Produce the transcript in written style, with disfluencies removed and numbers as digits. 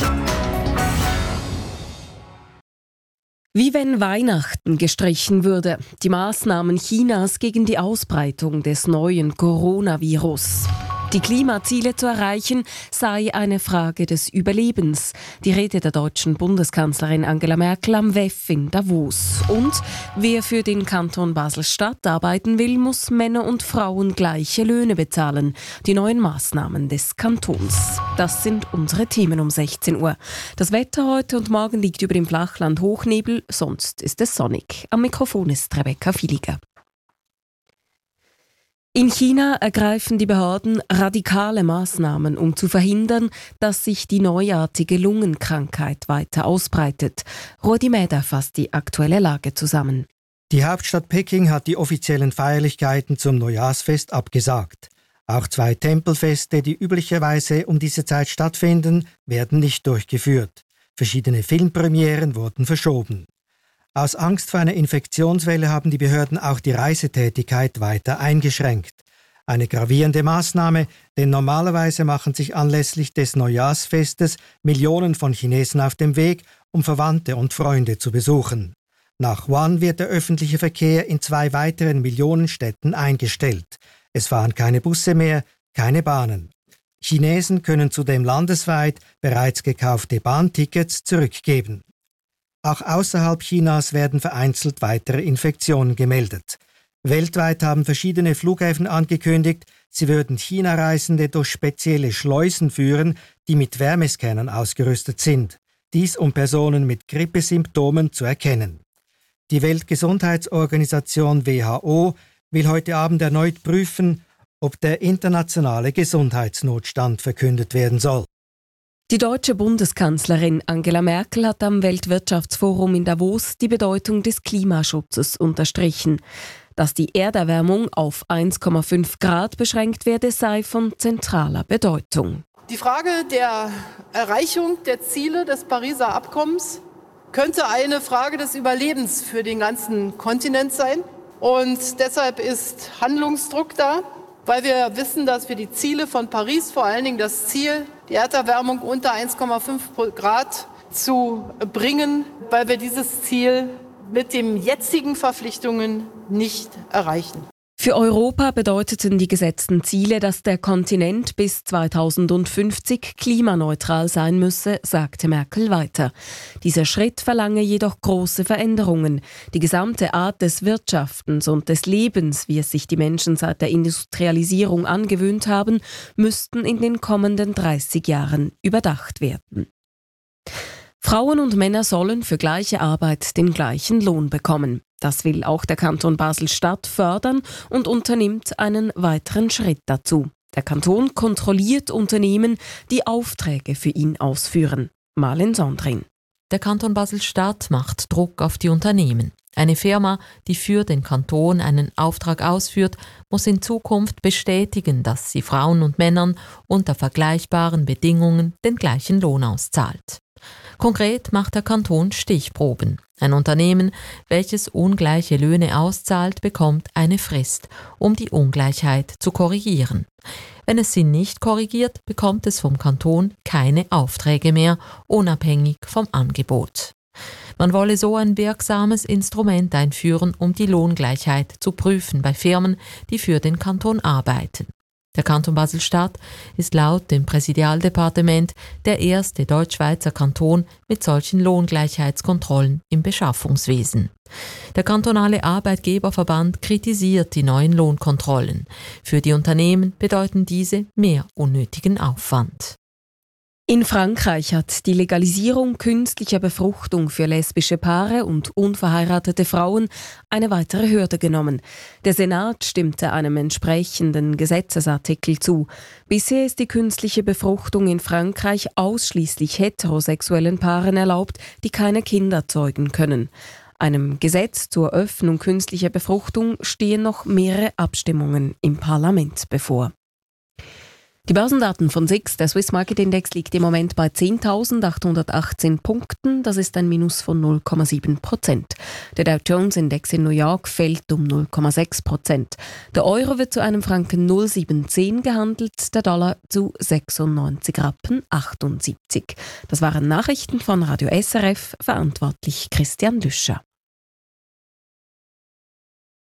Wie wenn Weihnachten gestrichen würde. Die Maßnahmen Chinas gegen die Ausbreitung des neuen Coronavirus. Die Klimaziele zu erreichen sei eine Frage des Überlebens. Die Rede der deutschen Bundeskanzlerin Angela Merkel am WEF in Davos. Und wer für den Kanton Basel-Stadt arbeiten will, muss Männer und Frauen gleiche Löhne bezahlen. Die neuen Maßnahmen des Kantons. Das sind unsere Themen um 16 Uhr. Das Wetter heute und morgen liegt über dem Flachland Hochnebel, sonst ist es sonnig. Am Mikrofon ist Rebecca Filiger. In China ergreifen die Behörden radikale Maßnahmen, um zu verhindern, dass sich die neuartige Lungenkrankheit weiter ausbreitet. Rudi Mäder fasst die aktuelle Lage zusammen. Die Hauptstadt Peking hat die offiziellen Feierlichkeiten zum Neujahrsfest abgesagt. Auch 2 Tempelfeste, die üblicherweise um diese Zeit stattfinden, werden nicht durchgeführt. Verschiedene Filmpremieren wurden verschoben. Aus Angst vor einer Infektionswelle haben die Behörden auch die Reisetätigkeit weiter eingeschränkt. Eine gravierende Maßnahme, denn normalerweise machen sich anlässlich des Neujahrsfestes Millionen von Chinesen auf den Weg, um Verwandte und Freunde zu besuchen. Nach Wuhan wird der öffentliche Verkehr in 2 weiteren Millionenstädten eingestellt. Es fahren keine Busse mehr, keine Bahnen. Chinesen können zudem landesweit bereits gekaufte Bahntickets zurückgeben. Auch außerhalb Chinas werden vereinzelt weitere Infektionen gemeldet. Weltweit haben verschiedene Flughäfen angekündigt, sie würden China-Reisende durch spezielle Schleusen führen, die mit Wärmescannern ausgerüstet sind. Dies um Personen mit Grippesymptomen zu erkennen. Die Weltgesundheitsorganisation WHO will heute Abend erneut prüfen, ob der internationale Gesundheitsnotstand verkündet werden soll. Die deutsche Bundeskanzlerin Angela Merkel hat am Weltwirtschaftsforum in Davos die Bedeutung des Klimaschutzes unterstrichen. Dass die Erderwärmung auf 1,5 Grad beschränkt werde, sei von zentraler Bedeutung. Die Frage der Erreichung der Ziele des Pariser Abkommens könnte eine Frage des Überlebens für den ganzen Kontinent sein. Und deshalb ist Handlungsdruck da, weil wir wissen, dass wir die Ziele von Paris, vor allen Dingen das Ziel, die Erderwärmung unter 1,5 Grad zu bringen, weil wir dieses Ziel mit den jetzigen Verpflichtungen nicht erreichen. Für Europa bedeuteten die gesetzten Ziele, dass der Kontinent bis 2050 klimaneutral sein müsse, sagte Merkel weiter. Dieser Schritt verlange jedoch große Veränderungen. Die gesamte Art des Wirtschaftens und des Lebens, wie es sich die Menschen seit der Industrialisierung angewöhnt haben, müssten in den kommenden 30 Jahren überdacht werden. Frauen und Männer sollen für gleiche Arbeit den gleichen Lohn bekommen. Das will auch der Kanton Basel-Stadt fördern und unternimmt einen weiteren Schritt dazu. Der Kanton kontrolliert Unternehmen, die Aufträge für ihn ausführen. Marlen Sondrin. Der Kanton Basel-Stadt macht Druck auf die Unternehmen. Eine Firma, die für den Kanton einen Auftrag ausführt, muss in Zukunft bestätigen, dass sie Frauen und Männern unter vergleichbaren Bedingungen den gleichen Lohn auszahlt. Konkret macht der Kanton Stichproben. Ein Unternehmen, welches ungleiche Löhne auszahlt, bekommt eine Frist, um die Ungleichheit zu korrigieren. Wenn es sie nicht korrigiert, bekommt es vom Kanton keine Aufträge mehr, unabhängig vom Angebot. Man wolle so ein wirksames Instrument einführen, um die Lohngleichheit zu prüfen bei Firmen, die für den Kanton arbeiten. Der Kanton Basel-Stadt ist laut dem Präsidialdepartement der erste Deutschschweizer Kanton mit solchen Lohngleichheitskontrollen im Beschaffungswesen. Der kantonale Arbeitgeberverband kritisiert die neuen Lohnkontrollen. Für die Unternehmen bedeuten diese mehr unnötigen Aufwand. In Frankreich hat die Legalisierung künstlicher Befruchtung für lesbische Paare und unverheiratete Frauen eine weitere Hürde genommen. Der Senat stimmte einem entsprechenden Gesetzesartikel zu. Bisher ist die künstliche Befruchtung in Frankreich ausschließlich heterosexuellen Paaren erlaubt, die keine Kinder zeugen können. Einem Gesetz zur Öffnung künstlicher Befruchtung stehen noch mehrere Abstimmungen im Parlament bevor. Die Börsendaten von SIX, der Swiss Market Index, liegt im Moment bei 10.818 Punkten. Das ist ein Minus von 0,7%. Der Dow Jones Index in New York fällt um 0,6%. Der Euro wird zu einem Franken 0,710 gehandelt, der Dollar zu 96,78 Rappen. Das waren Nachrichten von Radio SRF, verantwortlich Christian Lüscher.